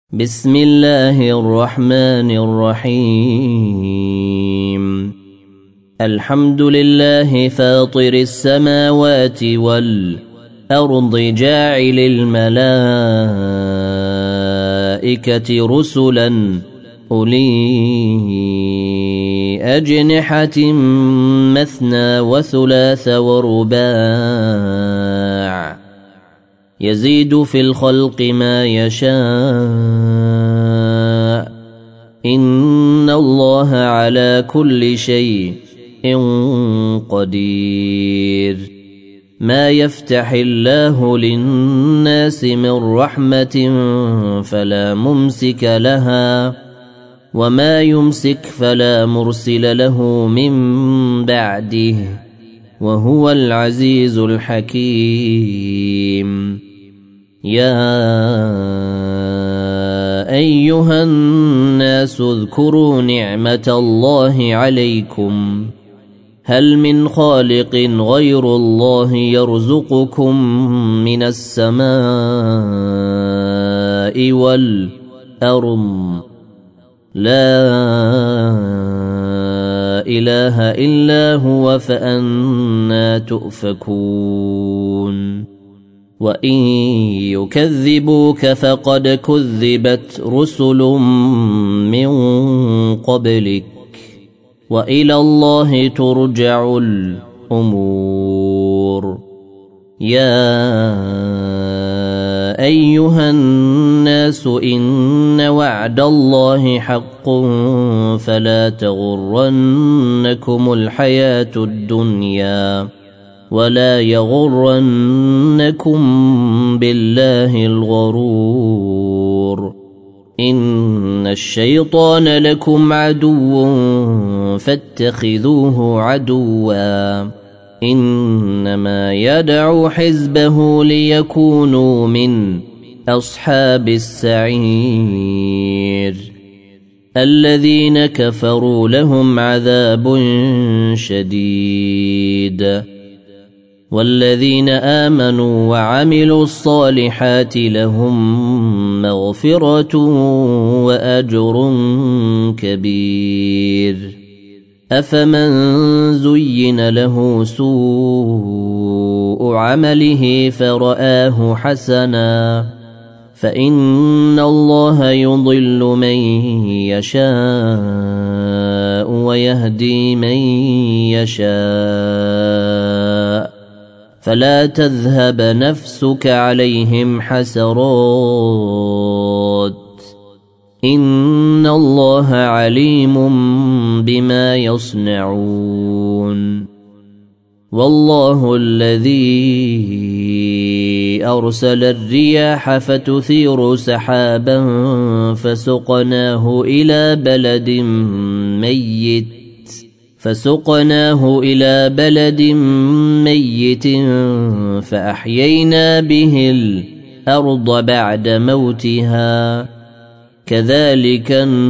بسم الله الرحمن الرحيم. الحمد لله فاطر السماوات والأرض جاعل الملائكة رسلا أولي أجنحة مثنى وثلاث ورباع يزيد في الخلق ما يشاء إن الله على كل شيء قدير. ما يفتح الله للناس من رحمة فلا ممسك لها وما يمسك فلا مرسل له من بعده وهو العزيز الحكيم. يا أيها الناس اذكروا نعمة الله عليكم هل من خالق غير الله يرزقكم من السماء والأرض لا إله إلا هو فأنى تؤفكون. وإن يكذبوك فقد كذبت رسل من قبلك وإلى الله ترجع الأمور. يا أيها الناس إن وعد الله حق فلا تغرنكم الحياة الدنيا ولا يغرنكم بالله الغرور. إن الشيطان لكم عدو فاتخذوه عدوا إنما يدعو حزبه ليكونوا من أصحاب السعير. الذين كفروا لهم عذاب شديد والذين آمنوا وعملوا الصالحات لهم مغفرة وأجر كبير. أفمن زين له سوء عمله فرآه حسنا فإن الله يضل من يشاء ويهدي من يشاء فلا تذهب نفسك عليهم حسرات إن الله عليم بما يصنعون. والله الذي أرسل الرياح فتثير سحابا فسقناه إلى بلد ميت فأحيينا به الأرض بعد موتها كذلك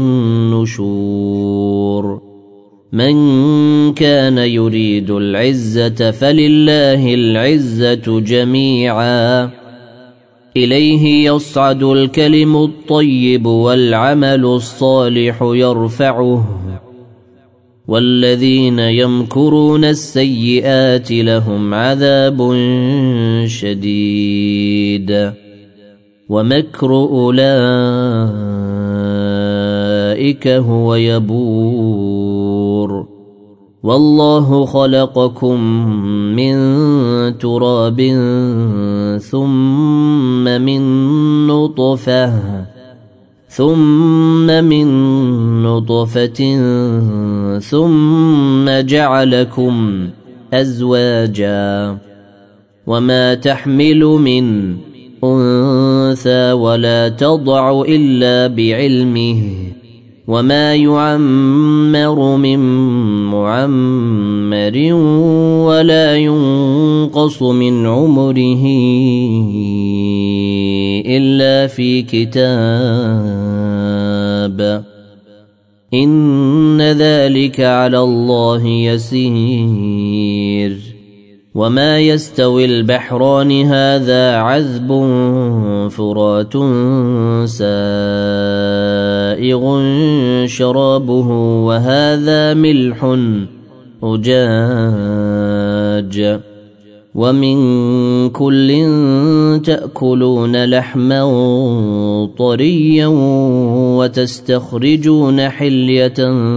النشور. من كان يريد العزة فلله العزة جميعا إليه يصعد الكلم الطيب والعمل الصالح يرفعه والذين يمكرون السيئات لهم عذاب شديد ومكر أولئك هو يبور. والله خلقكم من تراب ثم من نطفة ثم جعلكم أزواجا وما تحمل من أنثى ولا تضع إلا بعلمه وما يعمر من معمر ولا ينقص من عمره إلا في كتاب إن ذلك على الله يسير. وما يستوي البحران هذا عذب فرات سائغ سائغ شرابه وهذا ملح أجاج ومن كل تأكلون لحما طريا وتستخرجون حلية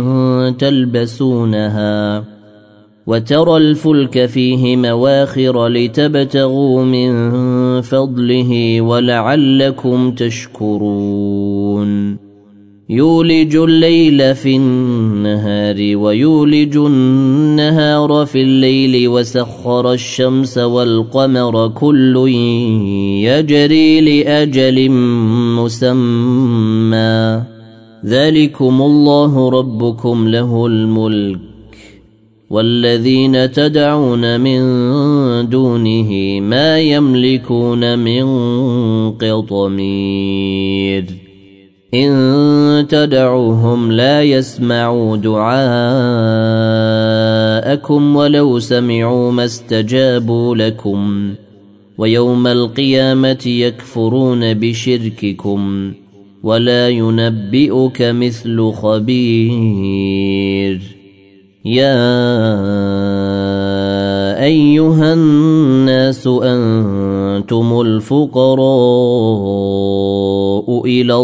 تلبسونها وترى الفلك فيه مواخر لتبتغوا من فضله ولعلكم تشكرون يولج الليل في النهار ويولج النهار في الليل وسخر الشمس والقمر كل يجري لأجل مسمى ذلكم الله ربكم له الملك والذين تدعون من دونه ما يملكون من قطمير إن تدعوهم لا يسمعوا دعاءكم ولو سمعوا ما استجابوا لكم ويوم القيامة يكفرون بشرككم ولا ينبئك مثل خبير يا أيها الناس أنتم الفقراء إلى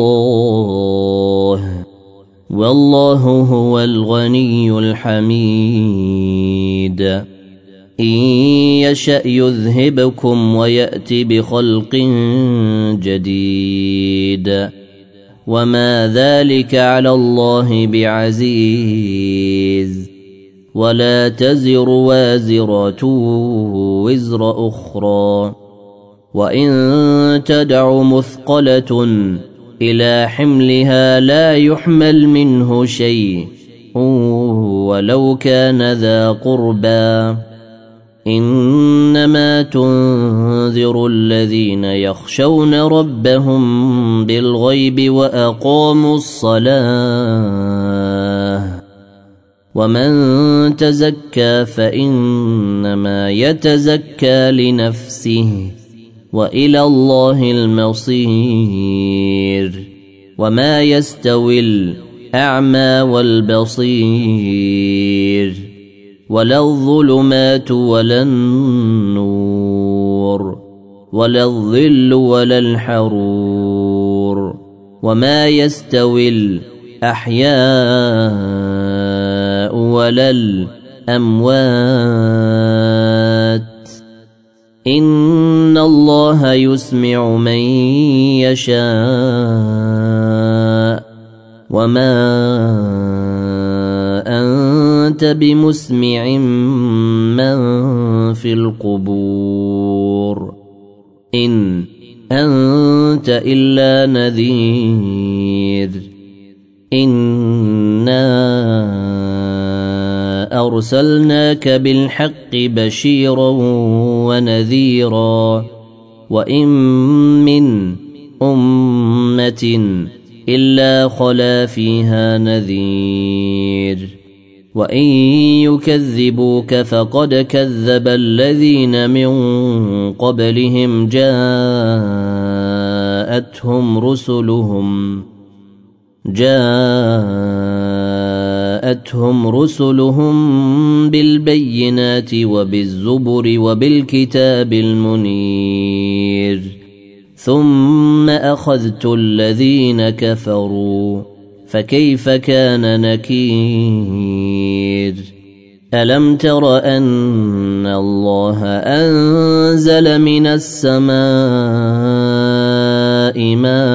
الله والله هو الغني الحميد إن يشأ يذهبكم ويأتي بخلق جديد وما ذلك على الله بعزيز ولا تزر وازرة وزر أخرى وإن تدع مثقلة إلى حملها لا يحمل منه شيء ولو كان ذا قربى إنما تنذر الذين يخشون ربهم بالغيب وأقاموا الصلاة ومن تزكى فإنما يتزكى لنفسه وإلى الله المصير وما يستوي الأعمى والبصير ولا الظلمات ولا النور ولا الظل ولا الحرور وما يستوي الأحياء ولا الأموات إن الله يسمع من يشاء وما أنت بمسمع من في القبور إن أنت إلا نذير إنا أرسلناك بالحق بشيرا ونذيرا وإن من أمة إلا خلا فيها نذير وإن يكذبوك فقد كذب الذين من قبلهم جاءتهم رسلهم بالبينات وبالزبر وبالكتاب المنير ثم أخذت الذين كفروا فكيف كان نكير ألم تر أن الله أنزل من السماء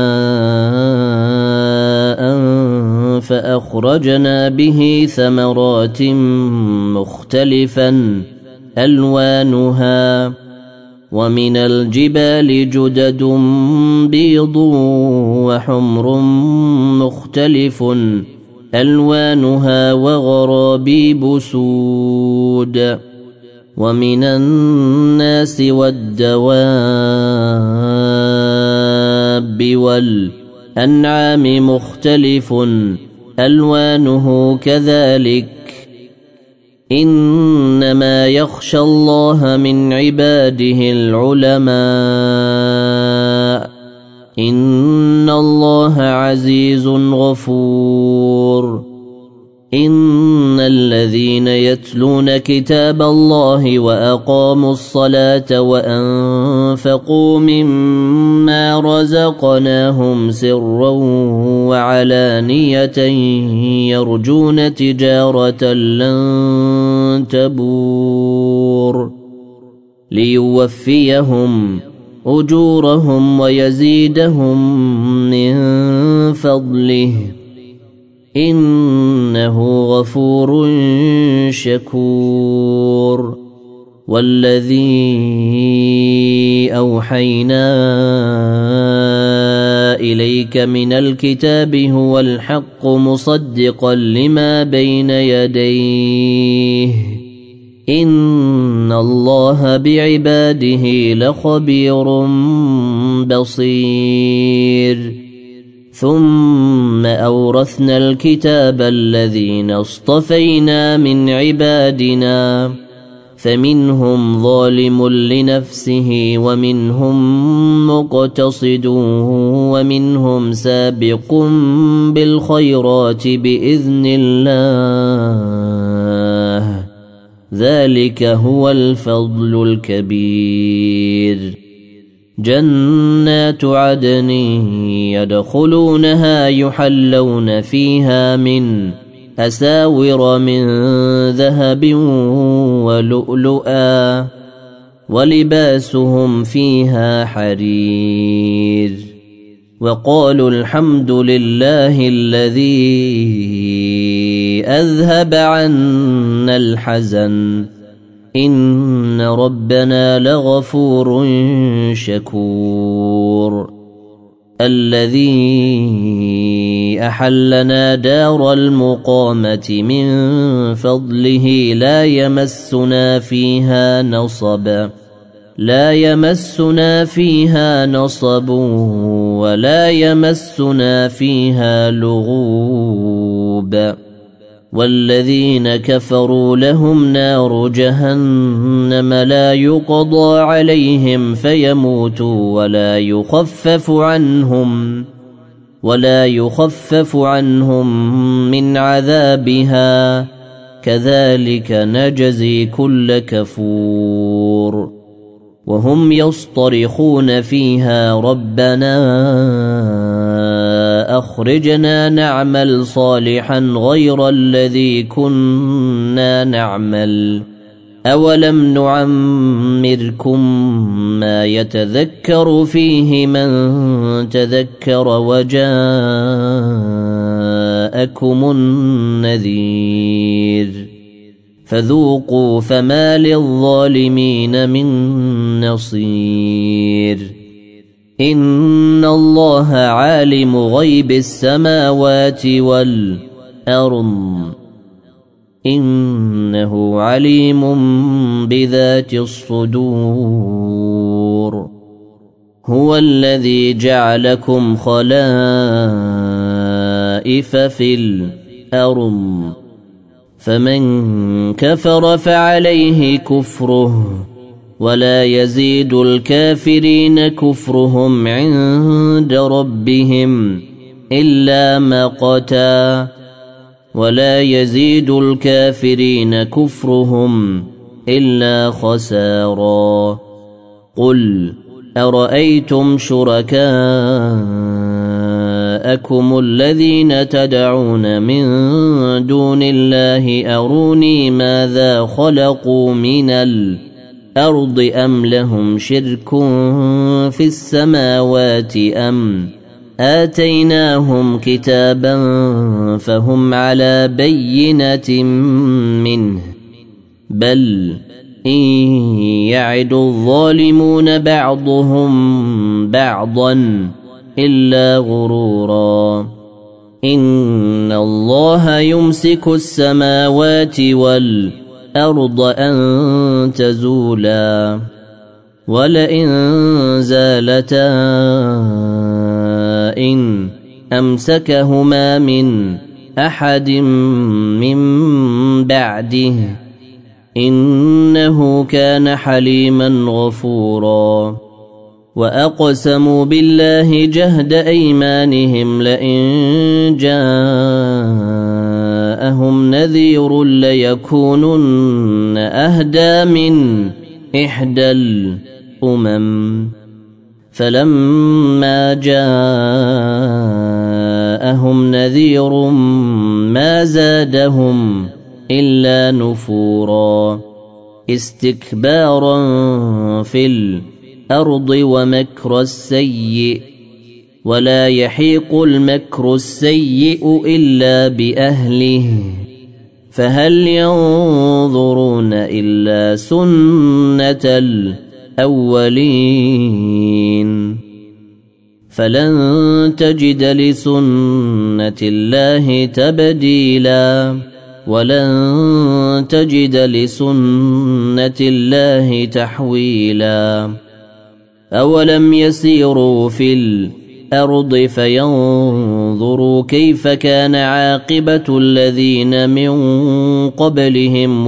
ماء فأخرجنا به ثمرات مختلفا ألوانها ومن الجبال جدد بيض وحمر مختلف ألوانها وغرابيب سود ومن الناس والدواب والأنعام مختلف ألوانه كذلك إنما يخشى الله من عباده العلماء إن الله عزيز غفور إن الذين يتلون كتاب الله وأقاموا الصلاة وأنفقوا مما رزقناهم سرا وعلانية يرجون تجارة لن تبور ليوفيهم أجورهم ويزيدهم من فضله إنه غفور شكور والذي أوحينا إليك من الكتاب هو الحق مصدقا لما بين يديه إن الله بعباده لخبير بصير ثم أورثنا الكتاب الذين اصطفينا من عبادنا فمنهم ظالم لنفسه ومنهم مقتصد ومنهم سابق بالخيرات بإذن الله ذلك هو الفضل الكبير جنات عدن يدخلونها يحلون فيها من أساور من ذهب ولؤلؤا ولباسهم فيها حرير وقالوا الحمد لله الذي أذهب عنا الحزن إن ربنا لغفور شكور الذي أحلنا دار المقامة من فضله لا يمسنا فيها نصب ولا يمسنا فيها لغوب والذين كفروا لهم نار جهنم لا يقضى عليهم فيموتوا ولا يخفف عنهم من عذابها كذلك نجزي كل كفور وهم يصطرخون فيها ربنا أخرجنا نعمل صالحا غير الذي كنا نعمل أولم نعمركم ما يتذكر فيه من تذكر وجاءكم النذير فذوقوا فما للظالمين من نصير إن الله عالم غيب السماوات والأرض إنه عليم بذات الصدور هو الذي جعلكم خلائف في الأرض فمن كفر فعليه كفره ولا يزيد الكافرين كفرهم عند ربهم إلا مقتا ولا يزيد الكافرين كفرهم إلا خسارا قل أرأيتم شركاءكم الذين تدعون من دون الله أروني ماذا خلقوا من الأرض أم لهم شرك في السماوات أم آتيناهم كتابا فهم على بينة منه بل إن يعد الظالمون بعضهم بعضا إلا غرورا إن الله يمسك السماوات والأرض أن تزولا ولئن زالتا إن أمسكهما من أحد من بعده إنه كان حليما غفورا وأقسموا بالله جهد أيمانهم لئن جاءهم نذير ليكونن أهدى من إحدى الأمم فلما جاءهم نذير ما زادهم إلا نفورا استكبارا في الأرض ومكر السيء ولا يحيق المكر السيء إلا بأهله فهل ينظرون إلا سنة الأولين فلن تجد لسنة الله تبديلا ولن تجد لسنة الله تحويلا أولم يسيروا في الأرض فينظروا كيف كان عاقبة الذين من قبلهم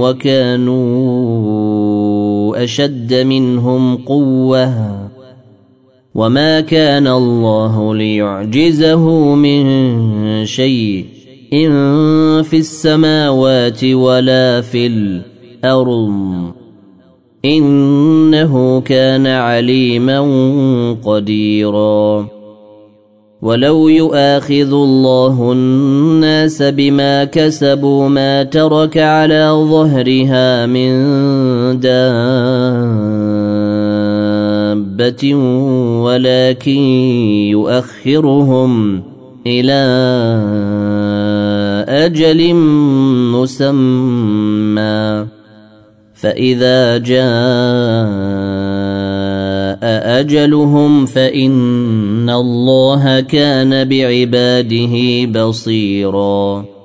وكانوا أشد منهم قوة وما كان الله ليعجزه من شيء إن في السماوات ولا في الأرض إنه كان عليما قديرا ولو يؤاخذ الله الناس بما كسبوا ما ترك على ظهرها من دابة ولكن يؤخرهم إلى أجل مسمى فإذا جاء أجلهم فإن الله كان بعباده بصيراً